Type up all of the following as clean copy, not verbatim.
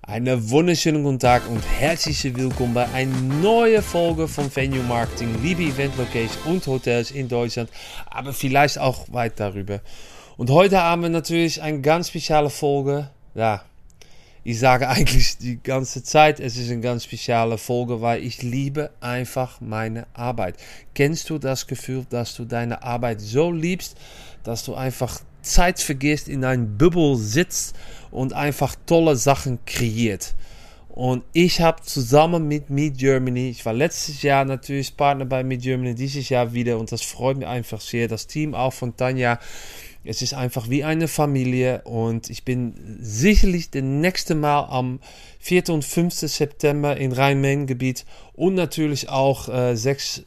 Einen wunderschönen guten Tag und herzlich willkommen bei einer neuen Folge von Venue Marketing, liebe Event Locations und Hotels in Deutschland, aber vielleicht auch weit darüber. Und heute haben wir natürlich eine ganz spezielle Folge. Ja, ich sage eigentlich die ganze Zeit, es ist eine ganz spezielle Folge, weil ich liebe einfach meine Arbeit. Kennst du das Gefühl, dass du deine Arbeit so liebst, dass du einfach Zeit vergisst, in einem Bubble sitzt und einfach tolle Sachen kreiert? Und ich habe zusammen mit Meet Germany, ich war letztes Jahr natürlich Partner bei Meet Germany, dieses Jahr wieder, und das freut mich einfach sehr. Das Team auch von Tanja, es ist einfach wie eine Familie, und ich bin sicherlich das nächste Mal am 4. und 5. September in Rhein-Main-Gebiet und natürlich auch 6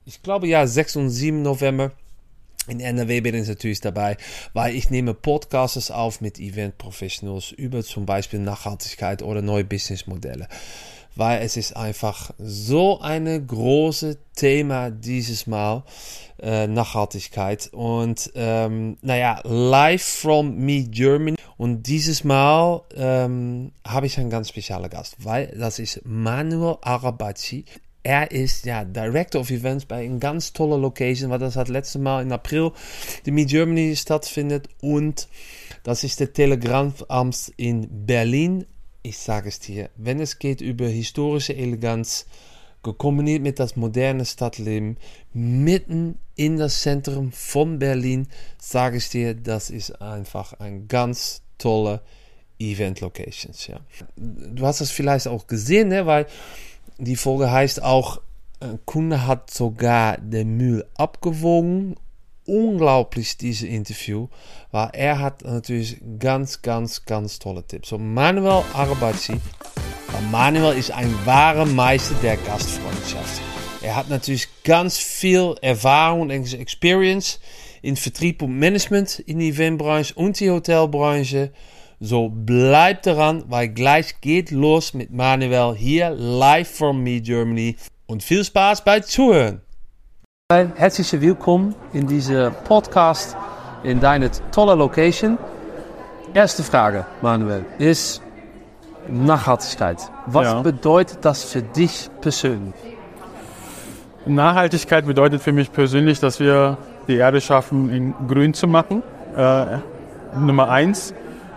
und 7 November. In NRW bin ich natürlich dabei, weil ich nehme Podcasts auf mit Event Professionals über zum Beispiel Nachhaltigkeit oder neue Businessmodelle. Weil es ist einfach so ein großes Thema dieses Mal, Nachhaltigkeit. Und live from Meet Germany. Und dieses Mal habe ich einen ganz speziellen Gast, weil das ist Manuel Arabacci. Er ist Director of Events bei einer ganz tollen Location, weil das hat letztes Mal im April die Meet Germany stattfindet, und das ist der Telegraphamt in Berlin. Ich sage es dir, wenn es geht über historische Eleganz, gekombiniert mit das moderne Stadtleben, mitten in das Zentrum von Berlin, sage ich dir, das ist einfach ein ganz tolle Event Locations. Ja. Du hast das vielleicht auch gesehen, ne? Weil die Folge heißt auch, ein Kunde hat sogar den Müll abgewogen. Unglaublich, dieses Interview, weil er hat natürlich ganz tolle Tipps. So, Manuel Arabacci. Manuel ist ein wahrer Meister der Gastfreundschaft. Er hat natürlich ganz viel Erfahrung und Experience in Vertrieb und Management in die Eventbranche und die Hotelbranche. So, bleibt dran, weil gleich geht los mit Manuel hier live from Meet Germany. Und viel Spaß beim Zuhören. Herzlich willkommen in diesem Podcast in deiner tolle Location. Erste Frage, Manuel, ist Nachhaltigkeit. Was bedeutet das für dich persönlich? Nachhaltigkeit bedeutet für mich persönlich, dass wir die Erde schaffen, in grün zu machen. Nummer 1.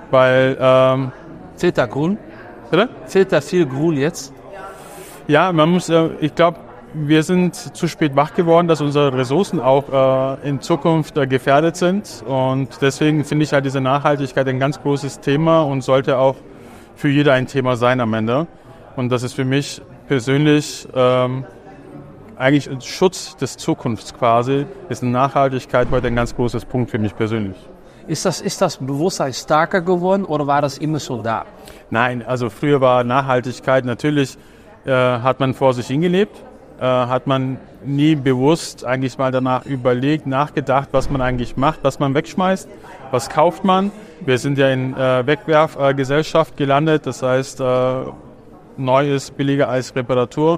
Weil, fehlt da Grün? Bitte? Fehlt da viel Grün jetzt? Ja, ich glaube, wir sind zu spät wach geworden, dass unsere Ressourcen auch in Zukunft gefährdet sind. Und deswegen finde ich halt diese Nachhaltigkeit ein ganz großes Thema und sollte auch für jeder ein Thema sein am Ende. Und das ist für mich persönlich eigentlich ein Schutz des Zukunfts quasi, ist Nachhaltigkeit heute ein ganz großes Punkt für mich persönlich. Ist das Bewusstsein stärker geworden oder war das immer so da? Nein, also früher war Nachhaltigkeit natürlich, hat man vor sich hingelebt, hat man nie bewusst eigentlich mal danach überlegt, nachgedacht, was man eigentlich macht, was man wegschmeißt, was kauft man. Wir sind ja in Wegwerfgesellschaft gelandet, das heißt, neu ist billiger als Reparatur.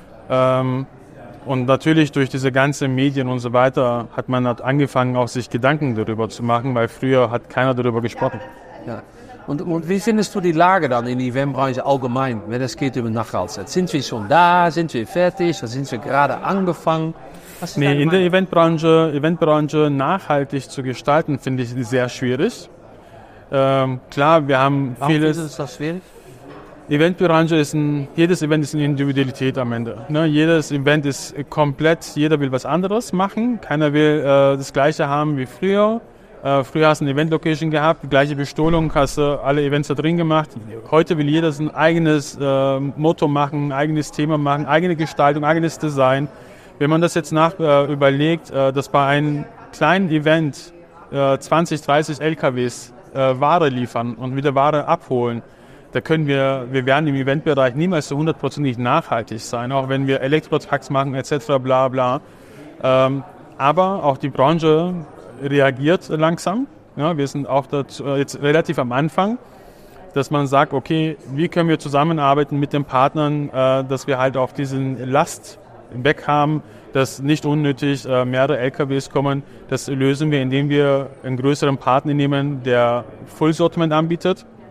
Und natürlich durch diese ganzen Medien und so weiter hat man angefangen, auch sich Gedanken darüber zu machen, weil früher hat keiner darüber gesprochen. Ja. Und wie findest du die Lage dann in der Eventbranche allgemein, wenn es geht über Nachhaltigkeit? Sind wir schon da? Sind wir fertig? Oder sind wir gerade angefangen? In der Eventbranche nachhaltig zu gestalten, finde ich sehr schwierig. Klar, wir haben vieles. Warum ist das schwierig? Eventbranche jedes Event ist eine Individualität am Ende. Jedes Event ist komplett, jeder will was anderes machen. Keiner will das Gleiche haben wie früher. Früher hast du eine Event-Location gehabt, die gleiche Bestohlung, hast du alle Events da drin gemacht. Heute will jeder sein eigenes Motto machen, eigenes Thema machen, eigene Gestaltung, eigenes Design. Wenn man das jetzt überlegt, dass bei einem kleinen Event 20, 30 LKWs Ware liefern und wieder Ware abholen, da wir werden im Eventbereich niemals so 100% nachhaltig sein, auch wenn wir Elektro-Trucks machen etc. bla bla. Aber auch die Branche reagiert langsam. Ja, wir sind auch jetzt relativ am Anfang, dass man sagt, okay, wie können wir zusammenarbeiten mit den Partnern, dass wir halt auch diesen Last weg haben, dass nicht unnötig mehrere LKWs kommen. Das lösen wir, indem wir einen größeren Partner nehmen, der Full-Sortiment anbietet.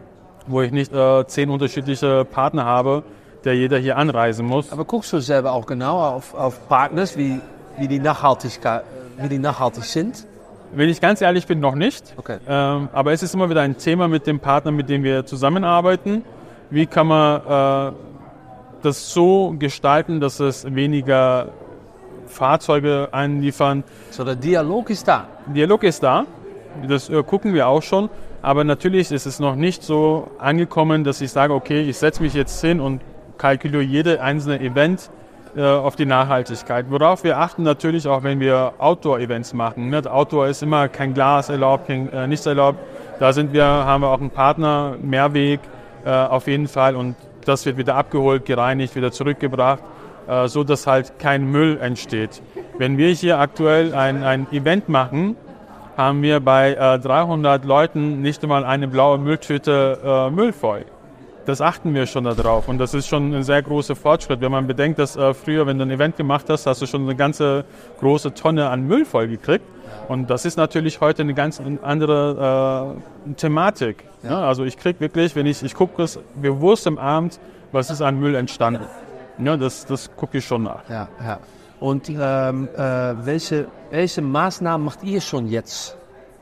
wo ich nicht 10 unterschiedliche Partner habe, der jeder hier anreisen muss. Aber guckst du selber auch genau auf Partners, wie die nachhaltig sind? Wenn ich ganz ehrlich bin, noch nicht. Okay. Aber es ist immer wieder ein Thema mit dem Partner, mit dem wir zusammenarbeiten. Wie kann man das so gestalten, dass es weniger Fahrzeuge einliefern? So, der Dialog ist da. Dialog ist da, das gucken wir auch schon. Aber natürlich ist es noch nicht so angekommen, dass ich sage, okay, ich setze mich jetzt hin und kalkuliere jede einzelne Event auf die Nachhaltigkeit. Worauf wir achten natürlich auch, wenn wir Outdoor-Events machen. Ne? Outdoor ist immer kein Glas erlaubt, nichts erlaubt. Da haben wir auch einen Partner, Mehrweg auf jeden Fall. Und das wird wieder abgeholt, gereinigt, wieder zurückgebracht, so dass halt kein Müll entsteht. Wenn wir hier aktuell ein Event machen, haben wir bei 300 Leuten nicht einmal eine blaue Mülltüte Müll voll. Das achten wir schon darauf und das ist schon ein sehr großer Fortschritt. Wenn man bedenkt, dass früher, wenn du ein Event gemacht hast, hast du schon eine ganze große Tonne an Müll voll gekriegt. Und das ist natürlich heute eine ganz andere Thematik. Ja. Ja, also ich kriege wirklich, ich gucke es bewusst am Abend, was ist an Müll entstanden. Ja, das gucke ich schon nach. Ja, ja. Und welche Maßnahmen macht ihr schon jetzt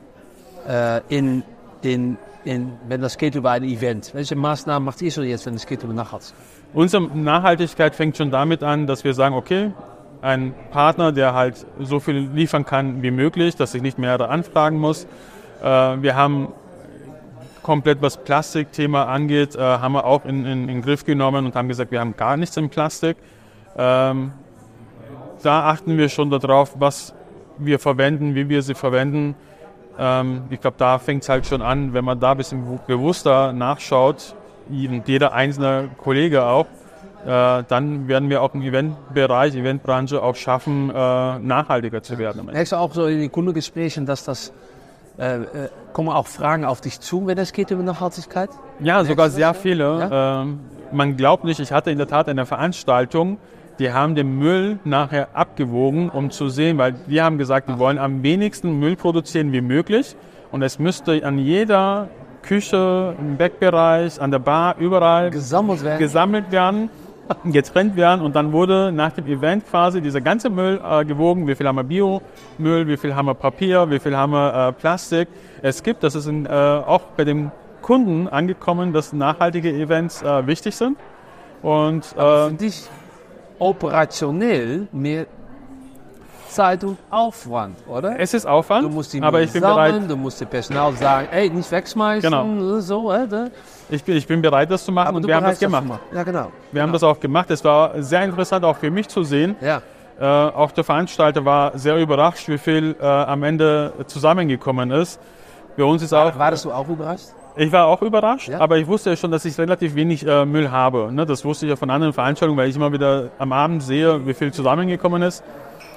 wenn das geht über ein Event? Welche Maßnahmen macht ihr schon jetzt, wenn es geht über Nachhaltigkeit? Unsere Nachhaltigkeit fängt schon damit an, dass wir sagen, okay, ein Partner, der halt so viel liefern kann wie möglich, dass ich nicht mehrere anfragen muss. Wir haben komplett, was Plastikthema angeht, haben wir auch in den Griff genommen und haben gesagt, wir haben gar nichts in Plastik. Da achten wir schon darauf, was wir verwenden, wie wir sie verwenden. Ich glaube, da fängt es halt schon an, wenn man da ein bisschen bewusster nachschaut, jeder einzelne Kollege auch, dann werden wir auch im Eventbereich, Eventbranche auch schaffen, nachhaltiger zu werden. Merkst du auch so in den Kundengesprächen, dass kommen auch Fragen auf dich zu, wenn es geht über Nachhaltigkeit? Ja, sogar sehr viele. Ja? Man glaubt nicht, ich hatte in der Tat eine Veranstaltung, die haben den Müll nachher abgewogen, um zu sehen, weil wir haben gesagt, wir wollen am wenigsten Müll produzieren wie möglich und es müsste an jeder Küche, im Backbereich, an der Bar, überall gesammelt werden, getrennt werden und dann wurde nach dem Event quasi dieser ganze Müll gewogen, wie viel haben wir Biomüll, wie viel haben wir Papier, wie viel haben wir Plastik. Das ist auch bei den Kunden angekommen, dass nachhaltige Events wichtig sind. Und für dich operationell mehr Zeit und Aufwand, oder? Es ist Aufwand, du musst die aber ich bin bereit. Du musst dem Personal sagen, ey, nicht wegschmeißen. Genau. So, Ich bin bereit, das zu machen aber und wir haben das gemacht. Ja, genau. Wir haben das auch gemacht. Es war sehr interessant auch für mich zu sehen. Ja. Auch der Veranstalter war sehr überrascht, wie viel am Ende zusammengekommen ist. Bei uns ist auch. Warst du auch überrascht? Ich war auch überrascht, ja? Aber ich wusste ja schon, dass ich relativ wenig Müll habe. Ne? Das wusste ich ja von anderen Veranstaltungen, weil ich immer wieder am Abend sehe, wie viel zusammengekommen ist.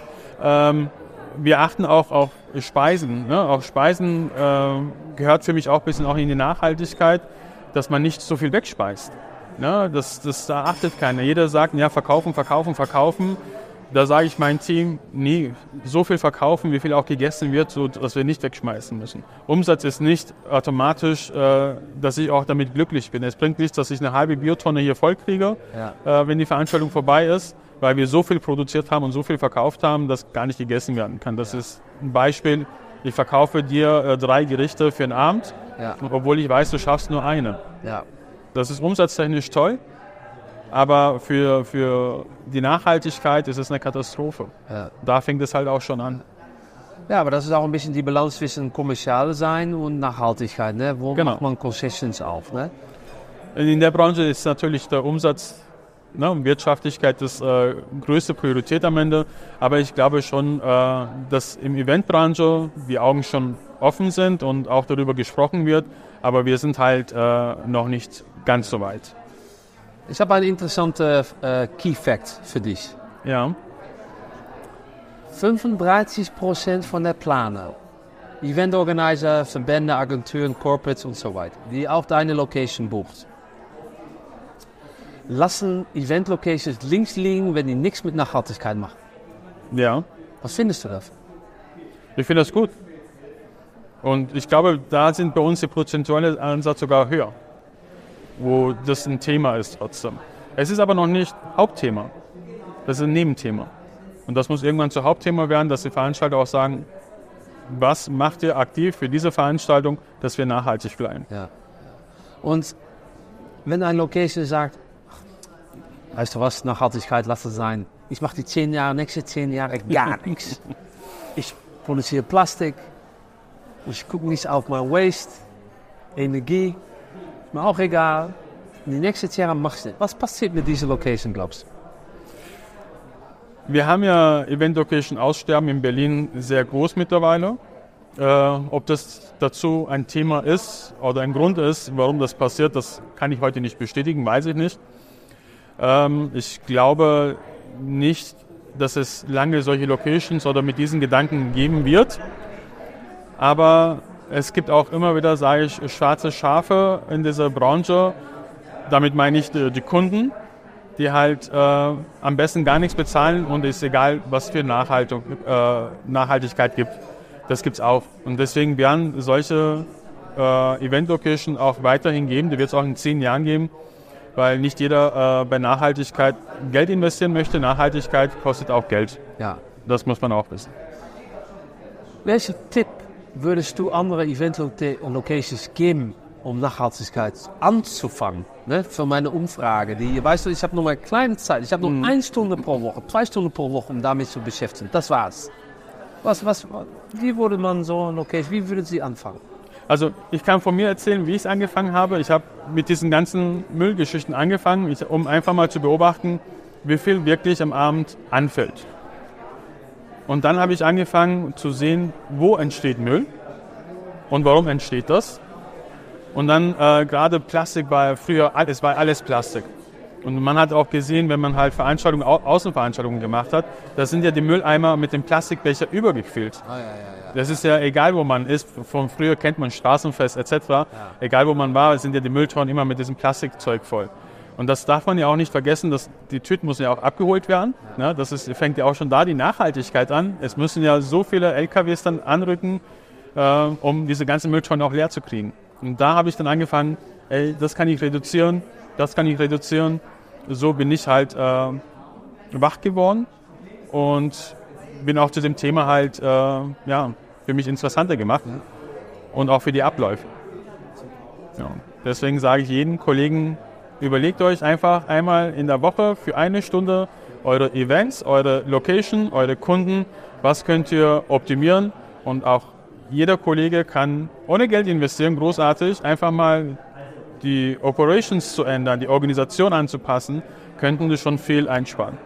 Wir achten auch auf Speisen. Ne? Auch Speisen gehört für mich auch ein bisschen auch in die Nachhaltigkeit, dass man nicht so viel wegspeist. Ne? Da achtet keiner. Jeder sagt, ja, verkaufen. Da sage ich meinem Team, nie so viel verkaufen, wie viel auch gegessen wird, so dass wir nicht wegschmeißen müssen. Umsatz ist nicht automatisch, dass ich auch damit glücklich bin. Es bringt nichts, dass ich eine halbe Biotonne hier voll kriege, wenn die Veranstaltung vorbei ist, weil wir so viel produziert haben und so viel verkauft haben, dass gar nicht gegessen werden kann. Das ist ein Beispiel. Ich verkaufe dir 3 Gerichte für den Abend, obwohl ich weiß, du schaffst nur eine. Ja. Das ist umsatztechnisch toll. Aber für die Nachhaltigkeit ist es eine Katastrophe. Ja. Da fängt es halt auch schon an. Ja, aber das ist auch ein bisschen die Balance zwischen kommerziell sein und Nachhaltigkeit. Ne? Wo macht man Concessions auf? Ne? In der Branche ist natürlich der Umsatz, und Wirtschaftlichkeit das größte Priorität am Ende. Aber ich glaube schon, dass im Eventbranche die Augen schon offen sind und auch darüber gesprochen wird. Aber wir sind halt noch nicht ganz so weit. Ich habe einen interessanten Key Fact für dich. Ja. 35% von der Planer, Eventorganizer, Verbände, Agenturen, Corporates und so weiter, die auf deine Location bucht, lassen Event-Locations links liegen, wenn die nichts mit Nachhaltigkeit machen. Ja. Was findest du davon? Ich finde das gut. Und ich glaube, da sind bei uns die prozentuelle Ansatz sogar höher. wo das ein Thema ist trotzdem. Es ist aber noch nicht Hauptthema. Das ist ein Nebenthema. Und das muss irgendwann zu Hauptthema werden, dass die Veranstalter auch sagen, was macht ihr aktiv für diese Veranstaltung, dass wir nachhaltig bleiben. Ja. Und wenn ein Location sagt, weißt du was, Nachhaltigkeit, lass es sein. Ich mache die nächste 10 Jahre gar nichts. Ich produziere Plastik. Ich gucke nicht auf mein Waste. Energie. Ist mir auch egal. Die nächsten 10 Jahre machst du. Was passiert mit dieser Location, glaubst du? Wir haben ja Event-Location Aussterben in Berlin sehr groß mittlerweile. Ob das dazu ein Thema ist oder ein Grund ist, warum das passiert, das kann ich heute nicht bestätigen, weiß ich nicht. Ich glaube nicht, dass es lange solche Locations oder mit diesen Gedanken geben wird. Aber es gibt auch immer wieder, sage ich, schwarze Schafe in dieser Branche. Damit meine ich die Kunden, die halt am besten gar nichts bezahlen und es ist egal, was für Nachhaltigkeit gibt. Das gibt's auch. Und deswegen werden solche Event-Location auch weiterhin geben. Die wird es auch in 10 Jahren geben, weil nicht jeder bei Nachhaltigkeit Geld investieren möchte. Nachhaltigkeit kostet auch Geld. Ja. Das muss man auch wissen. Welchen Tipp würdest du andere Event-Locations geben, um Nachhaltigkeit anzufangen? Ne? Für meine Umfrage. Weißt du, ich habe nur mal eine kleine Zeit. Ich habe nur 1 Stunde pro Woche, 2 Stunden pro Woche, um damit zu beschäftigen. Das war's. Wie würde man so eine Location, wie würde sie anfangen? Also ich kann von mir erzählen, wie ich es angefangen habe. Ich habe mit diesen ganzen Müllgeschichten angefangen, um einfach mal zu beobachten, wie viel wirklich am Abend anfällt. Und dann habe ich angefangen zu sehen, wo entsteht Müll und warum entsteht das. Und dann gerade Plastik war früher, es war alles Plastik. Und man hat auch gesehen, wenn man halt Außenveranstaltungen gemacht hat, da sind ja die Mülleimer mit dem Plastikbecher übergefüllt. Ja. Das ist ja egal, wo man ist. Von früher kennt man Straßenfest etc. Ja. Egal, wo man war, sind ja die Mülltonnen immer mit diesem Plastikzeug voll. Und das darf man ja auch nicht vergessen, dass die Tüten müssen ja auch abgeholt werden. Ja. Ne? Fängt ja auch schon da die Nachhaltigkeit an. Es müssen ja so viele LKWs dann anrücken, um diese ganzen Mülltonnen auch leer zu kriegen. Und da habe ich dann angefangen, das kann ich reduzieren, das kann ich reduzieren. So bin ich halt wach geworden und bin auch zu dem Thema halt für mich interessanter gemacht und auch für die Abläufe. Ja. Deswegen sage ich jedem Kollegen, überlegt euch einfach einmal in der Woche für 1 Stunde eure Events, eure Location, eure Kunden, was könnt ihr optimieren und auch jeder Kollege kann ohne Geld investieren, großartig, einfach mal die Operations zu ändern, die Organisation anzupassen, könnten wir schon viel einsparen.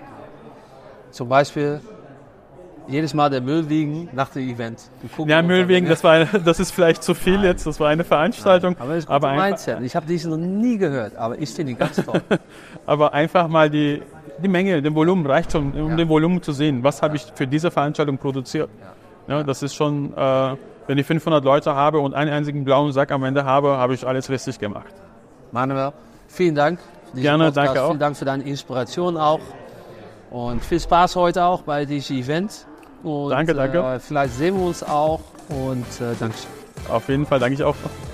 Zum Beispiel jedes Mal der Müll wiegen nach dem Event. Ja, Müll wiegen, das ist vielleicht zu viel jetzt, das war eine Veranstaltung. Aber das ist ein Mindset. Ich habe diesen noch nie gehört, aber ich finde ihn ganz toll. Aber einfach mal die Menge, den Volumen reicht schon, um den Volumen zu sehen. Was habe ich für diese Veranstaltung produziert? Ja, das ist schon, wenn ich 500 Leute habe und einen einzigen blauen Sack am Ende habe ich alles richtig gemacht. Manuel, vielen Dank. Gerne, Podcast. danke auch. Vielen Dank für deine Inspiration auch. Und viel Spaß heute auch bei diesem Event. Und, danke. Vielleicht sehen wir uns auch und danke. Auf jeden Fall, danke ich auch.